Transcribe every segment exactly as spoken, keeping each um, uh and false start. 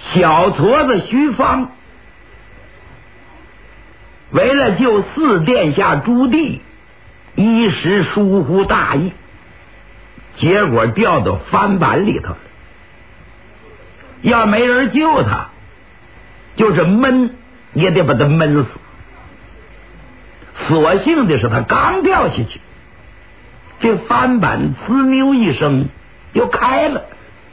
小矬子徐芳为了救四殿下朱棣，一时疏忽大意，结果掉到翻板里头了。要没人救他，就是闷也得把他闷死。所幸的是他刚掉下去，这翻板滋溜一声又开了。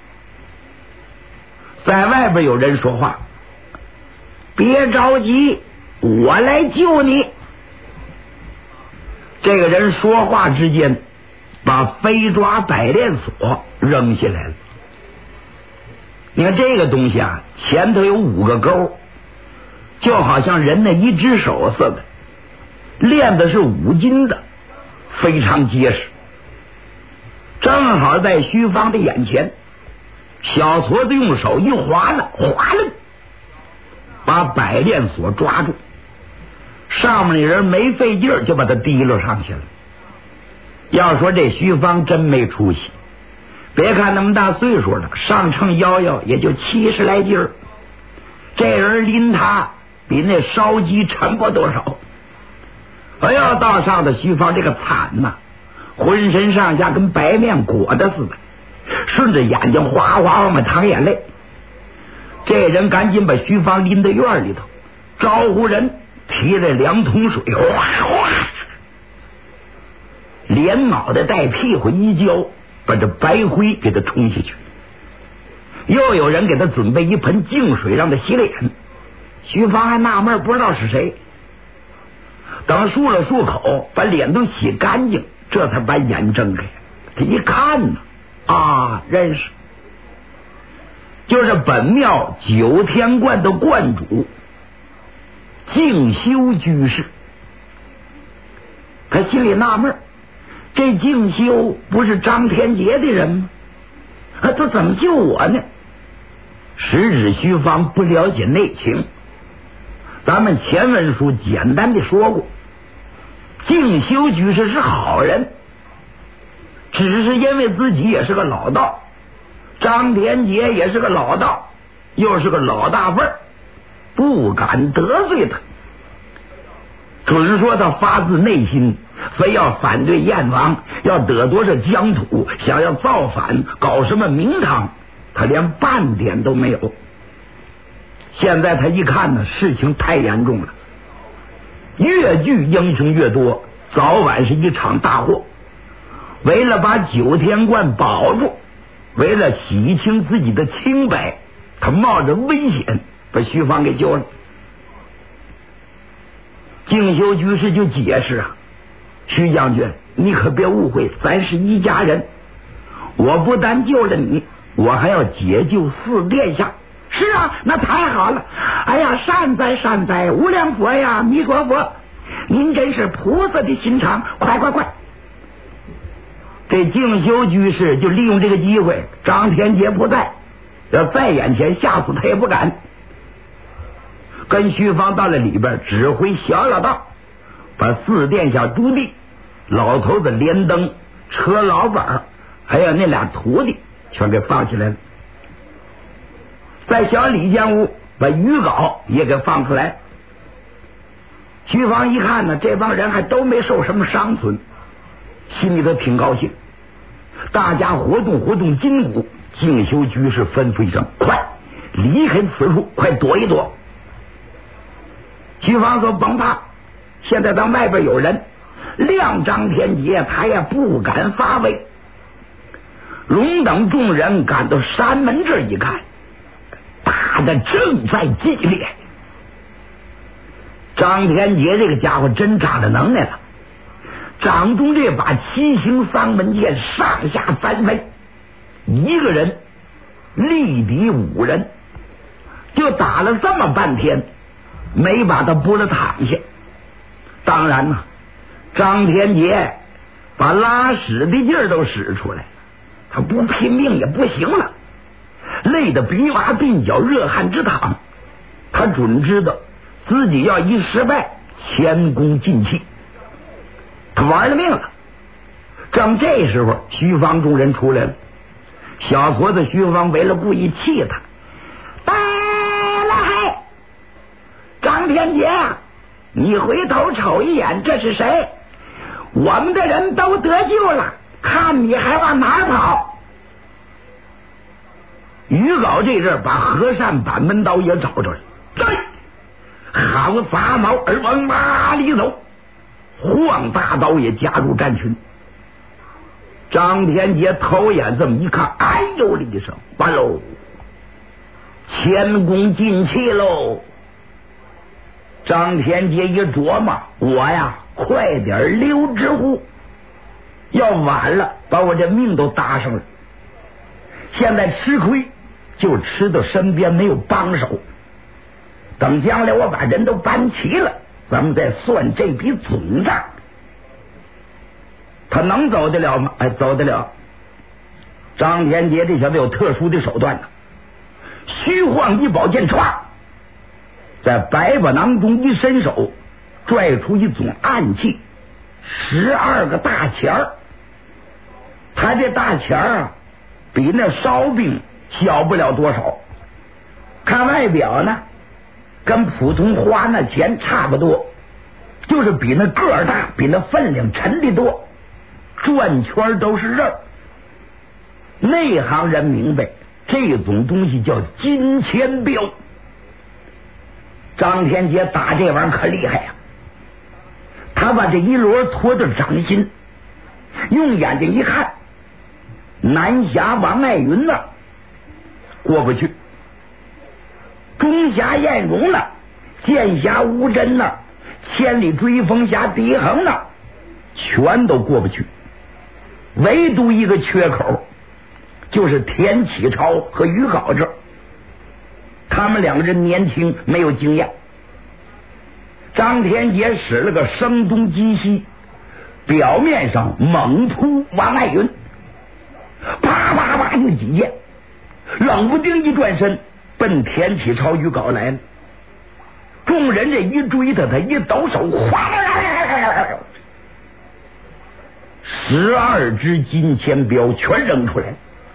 在外边有人说话：“别着急，我来救你。”这个人说话之间，把飞抓百炼锁扔下来了。你看这个东西啊，前头有五个钩，就好像人的一只手似的，练的是五金的，非常结实。正好在徐芳的眼前，小矬子用手一划了，划了，把百炼锁抓住。上面的人没费劲儿就把他提溜上去了。要说这徐芳真没出息，别看那么大岁数了，上秤摇摇也就七十来斤儿，这人拎他比那烧鸡沉不多少。哎呀，到上头徐芳这个惨呐、啊，浑身上下跟白面裹的似的，顺着眼睛哗哗往外淌眼泪。这人赶紧把徐芳拎到院里头，招呼人提了两桶水，哗哗，连脑袋带屁股一浇，把这白灰给他冲下去。又有人给他准备一盆净水让他洗脸。徐芳还纳闷不知道是谁，等漱了漱口，把脸都洗干净，这才把眼睁开。他一看呢，啊，认识，就是本庙九天观的观主静修居士。他心里纳闷，这静修不是张天杰的人吗？啊，他怎么救我呢？实指徐芳不了解内情，咱们前文书简单的说过，静修居士是好人，只是因为自己也是个老道，张天杰也是个老道，又是个老大辈儿，不敢得罪他。准说他发自内心非要反对燕王，要得多少疆土，想要造反搞什么名堂，他连半点都没有。现在他一看呢，事情太严重了，越聚英雄越多，早晚是一场大祸。为了把九天观保住，为了洗清自己的清白，他冒着危险把徐芳给救了。静修居士就解释啊，徐将军，你可别误会，咱是一家人，我不但救了你，我还要解救四殿下。是啊，那太好了！哎呀，善哉善哉，无量佛呀，弥陀佛，您真是菩萨的心肠，快快快！这静修居士就利用这个机会，张天杰不在，要在眼前吓死他也不敢。跟徐芳到了里边，指挥小老道把四殿下朱棣、老头子连登、车老板还有那俩徒弟全给放起来了。在小李间屋把余镐也给放出来。徐芳一看呢，这帮人还都没受什么伤损，心里头挺高兴。大家活动活动筋骨，静修居士吩咐一声：“快离开此处，快躲一躲。”徐芳说：“甭怕，现在咱外边有人，亮张天杰他也不敢发威。”龙等众人赶到山门这一看，打的正在激烈。张天杰这个家伙真长着能耐了，掌中这把七星丧门剑上下翻飞，一个人力敌五人，就打了这么半天，没把他拨了躺下。当然呢，张天杰把拉屎的劲儿都使出来，他不拼命也不行了，累得鼻麻鬓角，热汗直淌。他准知道自己要一失败，前功尽弃，他玩了命了。正这时候，徐芳众人出来了。小矬子徐芳为了故意气他，大天杰，你回头瞅一眼，这是谁？我们的人都得救了，看你还往哪儿跑？于镐这阵把和善板门刀也找着了，对，好杂毛而往马里走。黄大刀也加入战群。张天杰头眼这么一看，哎呦了一声，完喽，前功尽弃喽。张天杰一琢磨，我呀快点溜之乎，要晚了把我这命都搭上了。现在吃亏就吃到身边没有帮手，等将来我把人都搬齐了，咱们再算这笔总账。他能走得了吗？哎，走得了。张天杰这小子有特殊的手段呢，虚晃一宝剑，歘，在百宝囊中一伸手，拽出一种暗器，十二个大钱儿。他这大钱儿啊，比那烧饼小不了多少。看外表呢，跟普通花那钱差不多，就是比那个儿大，比那分量沉的多。转圈都是刃，内行人明白这种东西叫金钱镖。张天杰打这玩意儿可厉害呀、啊！他把这一摞拖到掌心，用眼睛一看，南峡王爱云呢过不去，中峡晏荣呢，剑峡吴真呢，千里追风峡狄恒呢，全都过不去。唯独一个缺口，就是田启超和于镐这，他们两个人年轻，没有经验。张天杰使了个声东击西，表面上猛扑王爱云，啪啪啪就几剑，冷不丁一转身奔田启超于镐来了。众人这一追他，他一抖手，哗啦啦啦啦啦，十二支金钱镖全扔出来。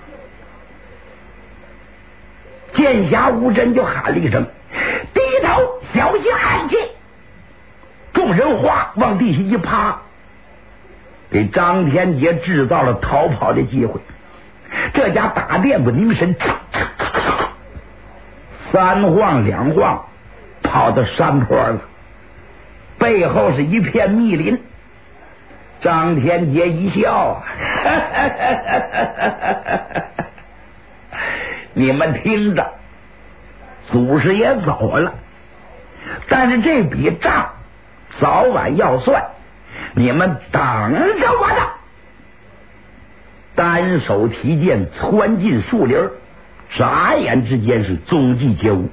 剑侠吴真就喊了一声：“低头，小心暗器！”众人哗往地下一趴，给张天杰制造了逃跑的机会。这家打电不凝神，三晃两晃跑到山坡了，背后是一片密林。张天杰一笑，你们听着，祖师爷走了，但是这笔账早晚要算，你们等着我的。单手提剑窜进树林，眨眼之间是踪迹皆无。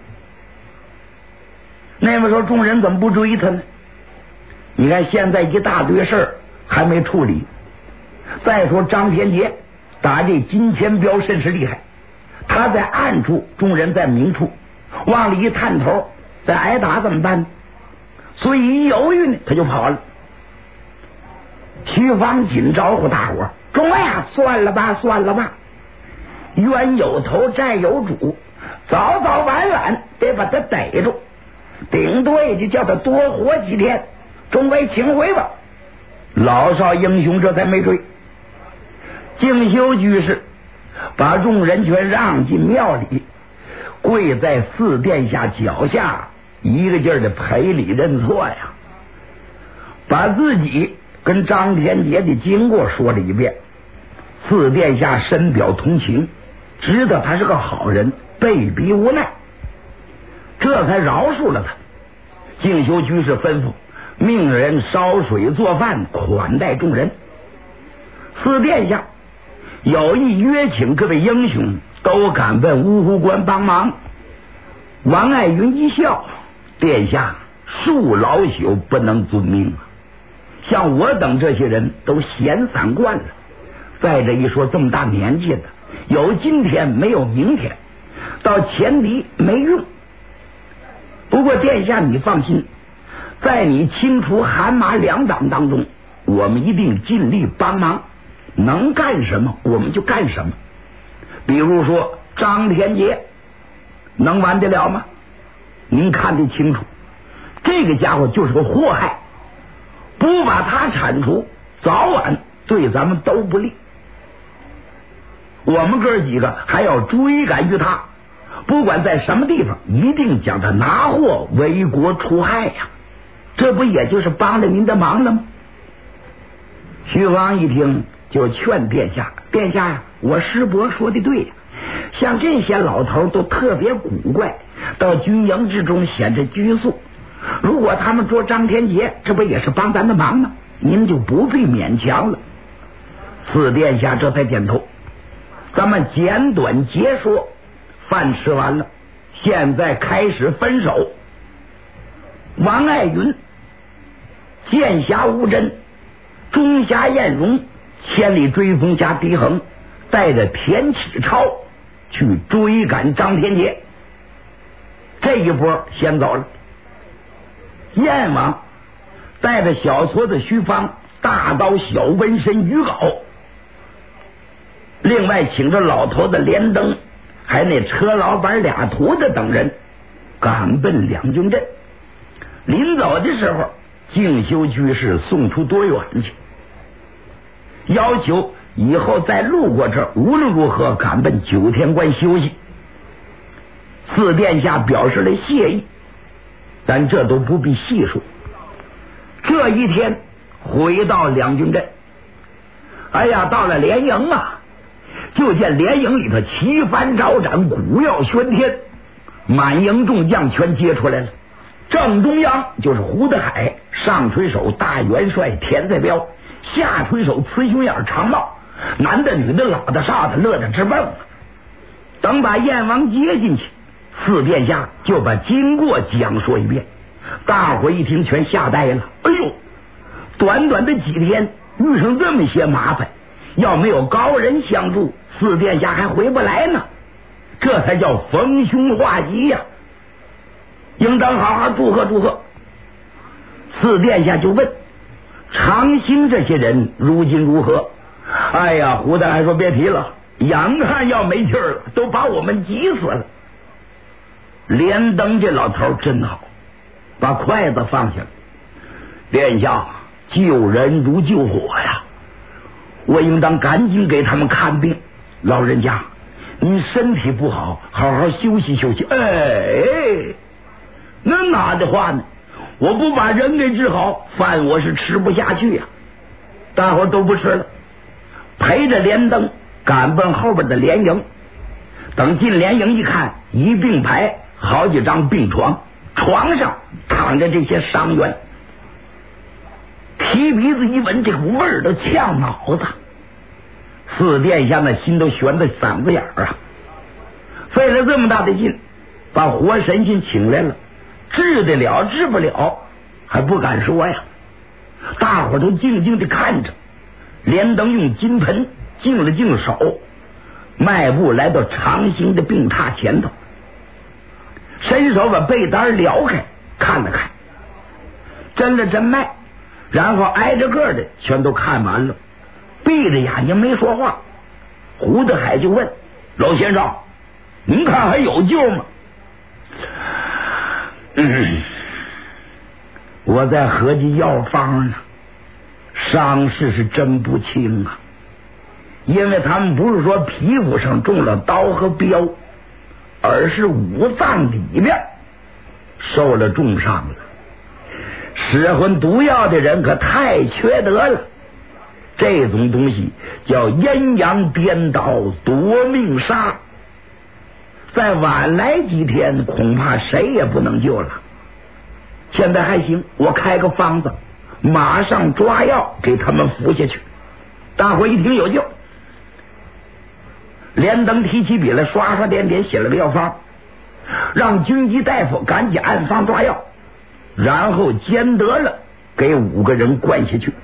那么说众人怎么不追他呢？你看现在一大堆事儿还没处理。再说张天杰打这金钱镖甚是厉害，他在暗处，众人在明处，往里一探头，再挨打怎么办呢？所以一犹豫呢，他就跑了。徐方紧招呼大伙：“众位啊，算了吧，算了吧，冤有头，债有主，早早晚晚得把他逮住，顶多也就叫他多活几天。众位请回吧。”老少英雄这才没追。静修居士把众人全让进庙里，跪在四殿下脚下，一个劲儿的赔礼认错呀，把自己跟张天杰的经过说了一遍。四殿下深表同情，知道他是个好人，被逼无奈，这才饶恕了他。静修居士吩咐命人烧水做饭款待众人。四殿下有意约请各位英雄，都敢问芜湖关帮忙。王爱云一笑：“殿下恕老朽不能遵命啊，像我等这些人都闲散惯了，再者一说这么大年纪了，有今天没有明天，到前敌没用。不过殿下你放心，在你清除韩麻两党当中，我们一定尽力帮忙，能干什么我们就干什么。比如说张天杰能完得了吗？您看得清楚， 这个家伙就是个祸害，不把他铲除，早晚对咱们都不利。我们哥几个还要追赶于他，不管在什么地方，一定将他拿获，为国除害呀、啊！这不也就是帮了您的忙了吗？徐芳一听就劝殿下：“殿下呀，我师伯说的对呀，像这些老头都特别古怪，到军营之中显着拘束。如果他们捉张天杰，这不也是帮咱的忙吗？您就不必勉强了。”四殿下这才点头。咱们简短结说，饭吃完了，现在开始分手。王爱云、剑侠吴真、中侠晏荣、千里追风侠狄恒带着田启超去追赶张天杰。这一波先走了。燕王带着小矬子徐芳、大刀小纹身于镐，另外请着老头子连登，还那车老板俩徒弟等人赶奔两军阵。临走的时候，敬修居士送出多远去，要求以后再路过这儿，无论如何赶奔九天关休息。四殿下表示了谢意，但这都不必细说。这一天回到两军阵，哎呀，到了连营啊，就见连营里头旗幡招展，鼓耀喧天，满营众将全接出来了。正中央就是胡德海，上垂手大元帅田再彪，下垂手雌雄眼长帽，男的女的老的少的乐得直蹦啊。等把燕王接进去，四殿下就把经过讲说一遍，大伙一听全吓呆了。哎呦，短短的几天遇上这么些麻烦，要没有高人相助，四殿下还回不来呢。这才叫逢凶化吉呀、啊！应当好好祝贺祝贺。四殿下就问长兴这些人如今如何？哎呀，胡大还说别提了，眼看要没气儿了，都把我们急死了。连登这老头真好，把筷子放下了。殿下，救人如救火呀，我应当赶紧给他们看病。老人家，你身体不好，好好休息休息。哎，那哪的话呢？我不把人给治好，饭我是吃不下去呀、啊。大伙都不吃了，陪着连登赶奔后边的连营。等进连营一看，一并排好几张病床，床上躺着这些伤员。提鼻子一闻，这股味儿都呛脑子。四殿下那心都悬在嗓子眼儿啊！费了这么大的劲，把活神仙请来了，治得了治不了还不敢说呀。大伙都静静地看着。连登用金盆净了净手，迈步来到长兴的病榻前头，伸手把被单撩开，看了看，诊了诊脉，然后挨着个的全都看完了，闭着眼睛没说话。胡德海就问老先生，您看还有救吗？嗯，我在合计药方呢，伤势是真不轻啊。因为他们不是说皮肤上中了刀和镖，而是五脏里边受了重伤了。使魂毒药的人可太缺德了，这种东西叫阴阳颠倒夺命杀，再晚来几天恐怕谁也不能救了。现在还行，我开个方子，马上抓药给他们服下去。大伙一听有救，连登提起笔来，刷刷点点写了个药方，让军机大夫赶紧按方抓药，然后兼得了给五个人灌下去。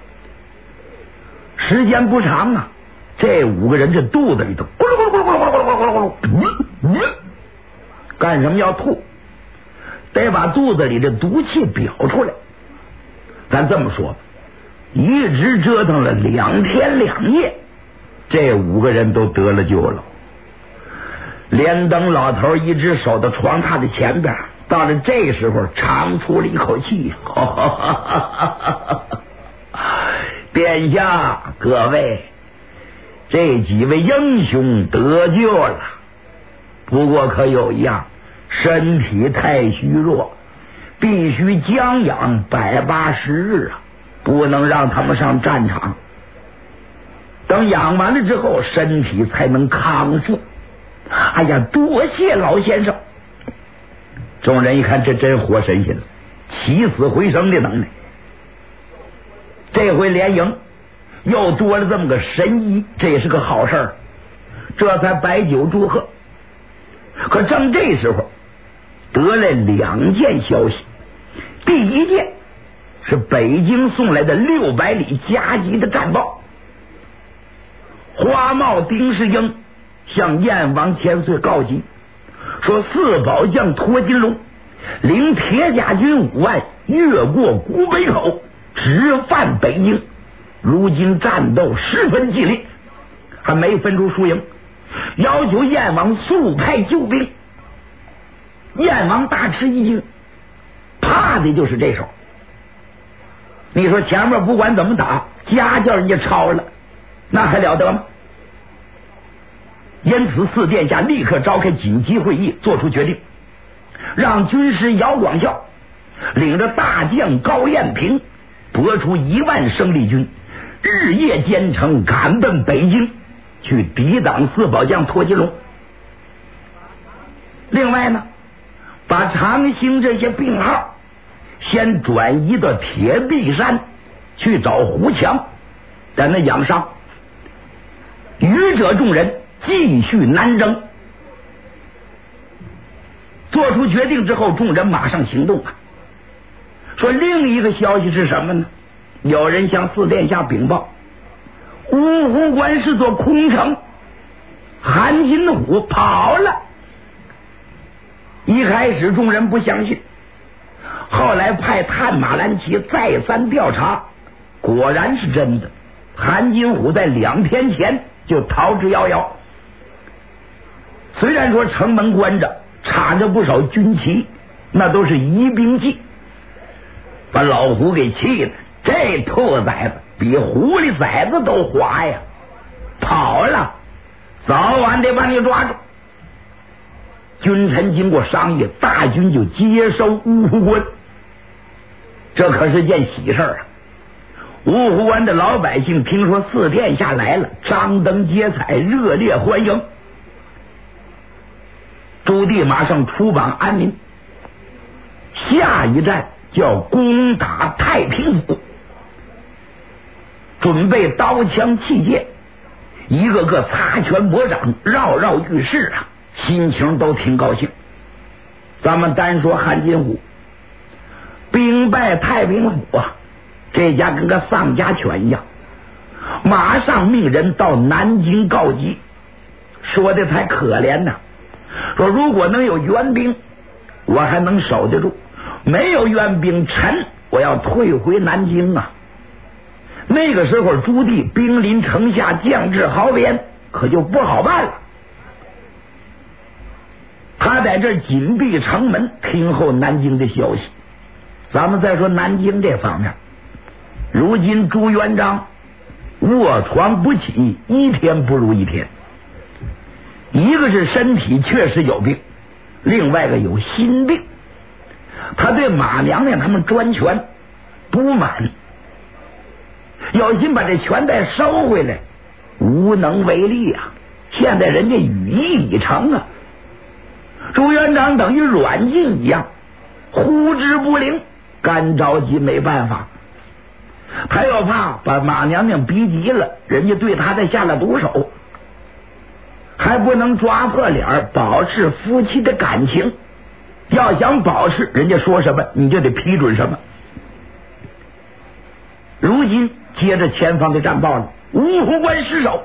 时间不长啊，这五个人这肚子里头咕噜咕噜咕噜咕噜咕噜咕噜咕噜咕噜，干什么要吐？得把肚子里的毒气表出来。咱这么说，一直折腾了两天两夜，这五个人都得了救了。连登老头一直守到床榻的前边， 到了这时候，长出了一口气，殿下，各位，这几位英雄得救了，不过可有一样，身体太虚弱，必须将养百八十日啊，不能让他们上战场。等养完了之后，身体才能康复。哎呀，多谢老先生！众人一看，这真活神仙了，起死回生的能耐。这回联营又多了这么个神医，这也是个好事儿，这才摆酒祝贺。可正这时候，得了两件消息。第一件是北京送来的六百里加急的战报，花帽丁世英向燕王千岁告急，说四宝将托金龙领铁甲军五万越过古北口，直犯北京，如今战斗十分激烈，还没分出输赢，要求燕王速派救兵。燕王大吃一惊，怕的就是这手。你说前面不管怎么打，家叫人家抄了，那还了得吗？因此四殿下立刻召开紧急会议，做出决定，让军师姚广孝领着大将高彦平拨出一万生力军，日夜兼程赶奔北京，去抵挡四宝将托金龙。另外呢，把长兴这些病号先转移到铁壁山去找胡强，在那养伤。余者众人继续南征。做出决定之后，众人马上行动啊。说另一个消息是什么呢？有人向四殿下禀报，芜湖关是座空城，韩金虎跑了。一开始众人不相信，后来派探马兰奇再三调查，果然是真的。韩金虎在两天前就逃之夭夭。虽然说城门关着，插着不少军旗，那都是疑兵器，把老胡给气的。这兔崽子比狐狸崽子都滑呀，跑了，早晚得把你抓住。君臣经过商议，大军就接收芜湖关，这可是件喜事啊！芜湖湾的老百姓听说四殿下来了，张灯结彩，热烈欢迎。朱棣马上出榜安民，下一站叫攻打太平府，准备刀枪器械，一个个擦拳摩掌，跃跃欲试啊，心情都挺高兴。咱们单说韩金虎，兵败太平府啊，这家跟个丧家犬一样，马上命人到南京告急，说的才可怜呢。说如果能有援兵，我还能守得住；没有援兵，臣我要退回南京啊！那个时候朱棣兵临城下，将至壕边，可就不好办了。他在这紧闭城门，听候南京的消息。咱们再说南京这方面，如今朱元璋卧床不起，一天不如一天。一个是身体确实有病，另外一个有心病。他对马娘娘他们专权不满，有心把这权袋收回来，无能为力啊！现在人家羽翼已成啊！朱元璋等于软禁一样，呼之不灵，干着急没办法。他又怕把马娘娘逼急了，人家对他再下了毒手，还不能抓破脸保持夫妻的感情。要想保持，人家说什么你就得批准什么。如今接着前方的战报了，芜湖关失守，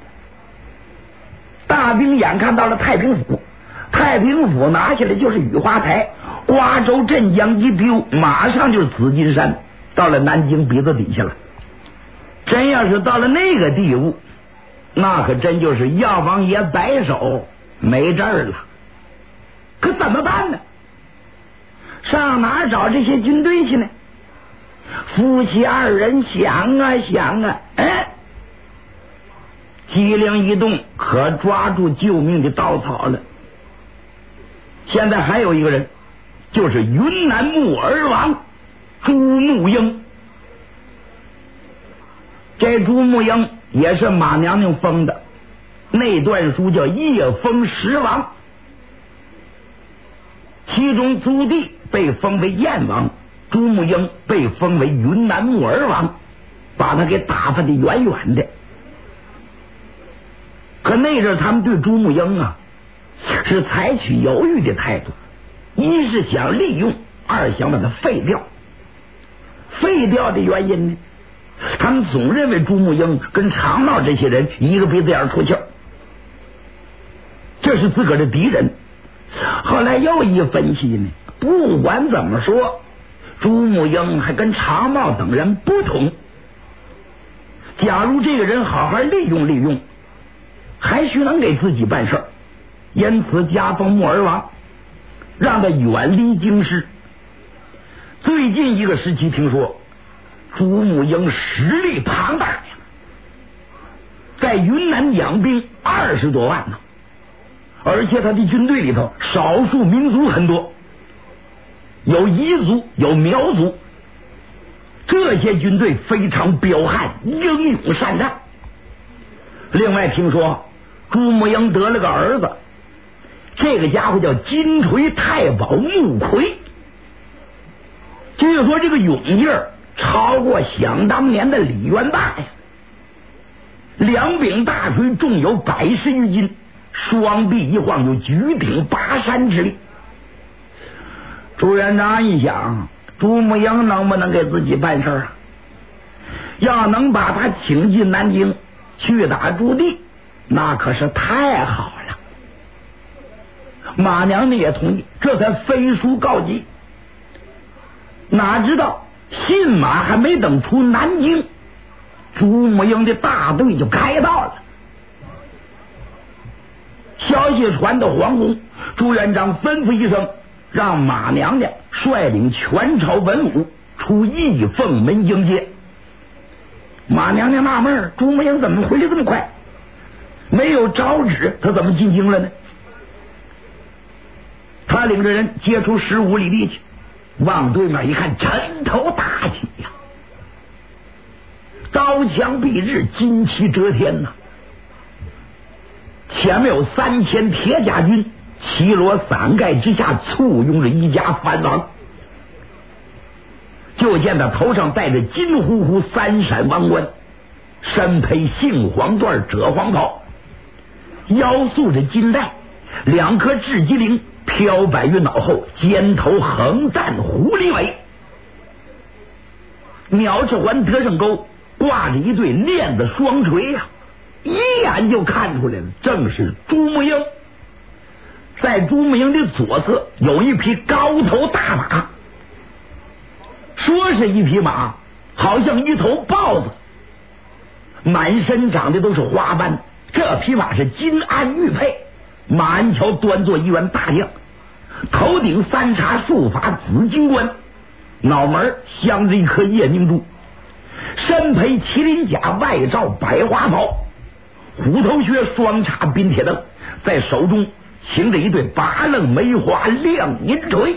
大兵眼看到了太平府，太平府拿下来就是雨花台，瓜州镇江一丢，马上就是紫金山，到了南京鼻子底下了。真要是到了那个地步，那可真就是药王爷摆手没这儿了。可怎么办呢？ 上哪找这些军队去呢？夫妻二人想啊想啊，哎，机灵一动，可抓住救命的稻草了。现在还有一个人，就是云南木儿王朱木英。这朱木英也是马娘娘封的，那段书叫叶封十王，其中朱棣被封为燕王，朱木英被封为云南木儿王，把他给打发的远远的。可那阵他们对朱木英啊是采取犹豫的态度，一是想利用，二想把他废掉。废掉的原因呢，他们总认为朱木英跟常茂这些人一个鼻子眼出气儿，这是自个儿的敌人。后来又一分析呢，不管怎么说，朱木英还跟常茂等人不同。假如这个人好好利用利用，还许能给自己办事儿，因此加封木儿王，让他远离京师。最近一个时期听说朱木英实力庞大呀，在云南养兵二十多万呢，而且他的军队里头少数民族很多，有彝族有苗族，这些军队非常彪悍，英勇善战。另外听说朱木英得了个儿子，这个家伙叫金锤太保穆奎，据说这个勇劲儿超过想当年的李元霸呀，两柄大锤重有百十余斤，双臂一晃有举鼎拔山之力。朱元璋一想，朱木英能不能给自己办事啊？要能把他请进南京去打朱棣，那可是太好了。马娘娘也同意，这才飞书告急。哪知道信马还没等出南京，朱木英的大队就开到了。消息传到皇宫，朱元璋吩咐一声，让马娘娘率领全朝文武出义凤门迎接。马娘娘纳闷，朱木英怎么回来这么快？没有招旨，他怎么进京了呢？他领着人接出十五里地去，往对面一看，尘头大起呀、啊，刀枪蔽日，旌旗遮天呐、啊。前面有三千铁甲军齐罗伞盖之下，簇拥着一家藩王。就见他头上戴着金乎乎三闪王冠，身披杏黄缎赭黄袍，腰束着金带，两颗雉鸡翎飘摆于脑后，肩头横站狐狸尾，鸟翅环得胜钩挂着一对链子双锤呀、啊，一眼就看出来了，正是朱木英。在朱木英的左侧有一匹高头大马，说是一匹马，好像一头豹子，满身长的都是花斑。这匹马是金鞍玉佩，马鞍桥端坐一员大将，头顶三叉束发紫金冠，脑门镶着一颗夜明珠，身披麒麟甲，外罩百花袍，虎头靴双叉冰铁灯，在手中擎着一对八棱梅花亮银锤。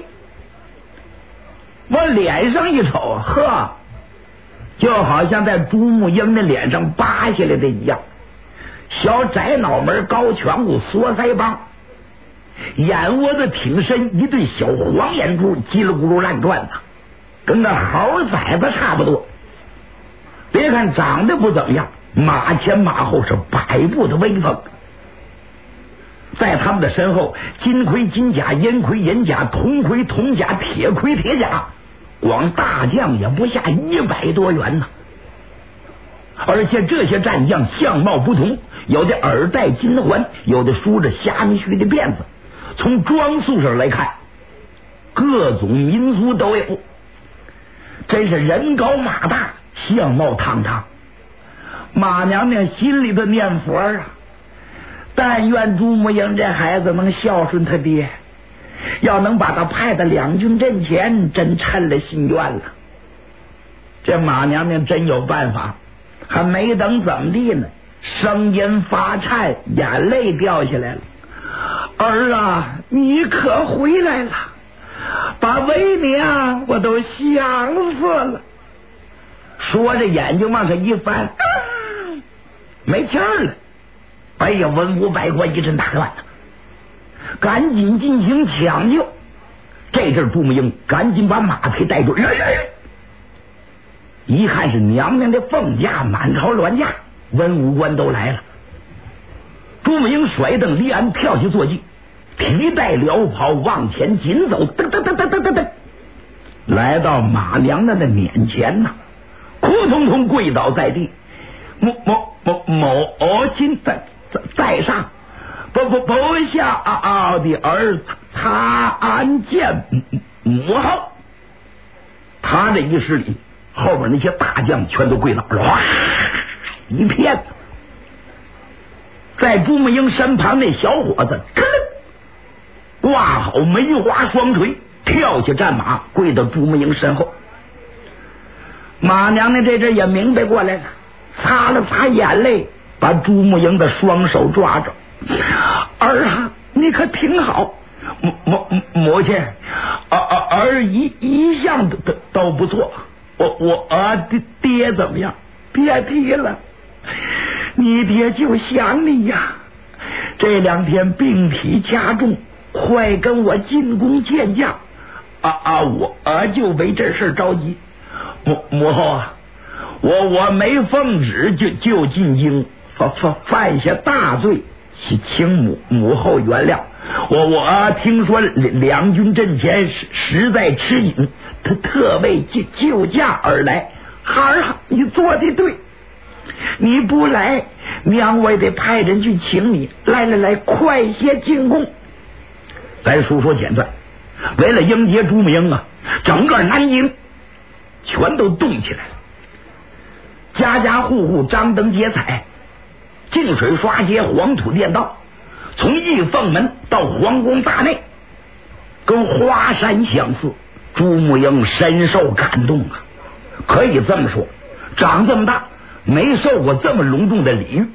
往脸上一瞅，呵，就好像在朱木英的脸上扒下来的一样，小窄脑门，高颧骨，缩腮帮，眼窝子挺深，一对小黄眼珠叽里咕噜乱转的，跟个猴崽子差不多。别看长得不怎么样，马前马后是百步的威风。在他们的身后，金盔金甲，银盔银甲，铜盔铜甲，铁盔铁甲，光大将也不下一百多员呢。而且这些战将相貌不同，有的耳戴金环，有的梳着虾米须的辫子，从装束上来看，各种民族都有，真是人高马大，相貌堂堂。马娘娘心里的念佛啊，但愿朱木英这孩子能孝顺他爹， 要能把他派到两军阵前，真趁了心愿了。这马娘娘真有办法，还没等怎么地呢，声音发颤，眼泪掉下来了。儿啊，你可回来了，把为娘我都想死了。说着眼睛往上一翻，啊、没气儿了。哎呀，文武百官一阵大乱，赶紧进行抢救。这阵朱木英赶紧把马匹带住，一看是娘娘的凤驾，满朝銮驾，文武官都来了。朱木英甩蹬离鞍，跳起坐骑，提带撩袍往前紧走，噔噔噔噔噔噔噔，来到马娘娘的面前呐，扑通通跪倒在地，某某某某亲在在上，不不不下啊的儿擦安见母后。他这一施礼，后边那些大将全都跪倒了，哇，一片。在朱木英身旁那小伙子挂好梅花双锤，跳起战马，跪到朱木英身后。马娘娘这阵也明白过来了，擦了擦眼泪，把朱木英的双手抓着。儿啊，你可挺好，母母母亲，儿儿一一向都都都不错。我我儿的爹怎么样？别提了，你爹就想你呀。这两天病体加重，快跟我进宫见驾。啊啊，我儿就为这事着急。母母后啊，我我没奉旨就就进京，犯犯犯下大罪，请母母后原谅。我我听说两军阵前实在吃紧，他特为救救驾而来。孩儿，你做的对，你不来，娘我也得派人去请你。来来来，快些进宫。咱书说简短，为了迎接朱木英啊，整个南京全都动起来了，家家户户张灯结彩，净水刷街，黄土垫道，从御凤门到皇宫大内，跟华山相似。朱木英深受感动啊，可以这么说，长这么大没受过这么隆重的礼遇。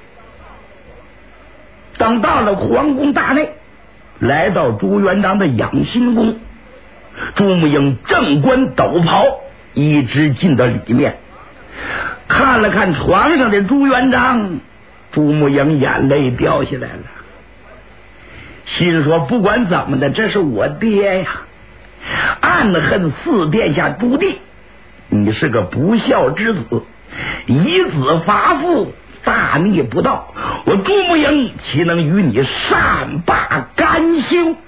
等到了皇宫大内，来到朱元璋的养心宫，朱木英正冠斗袍，一直进到里面，看了看床上的朱元璋，朱木英眼泪掉下来了，心说不管怎么的，这是我爹呀，暗恨四殿下朱棣，你是个不孝之子，以子伐父，大逆不道，我朱木英岂能与你善罢甘休？